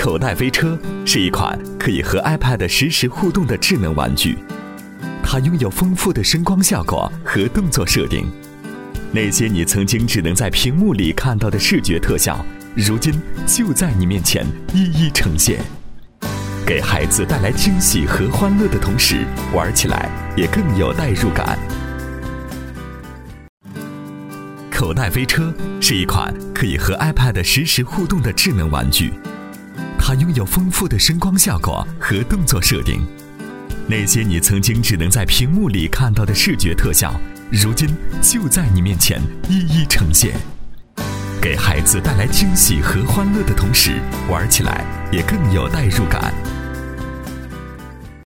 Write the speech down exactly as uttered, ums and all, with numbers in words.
口袋飞车是一款可以和 iPad 实时互动的智能玩具，它拥有丰富的声光效果和动作设定，那些你曾经只能在屏幕里看到的视觉特效，如今就在你面前一一呈现，给孩子带来惊喜和欢乐的同时，玩起来也更有代入感。口袋飞车是一款可以和 iPad 实时互动的智能玩具，它拥有丰富的声光效果和动作设定，那些你曾经只能在屏幕里看到的视觉特效，如今就在你面前一一呈现，给孩子带来惊喜和欢乐的同时，玩起来也更有代入感。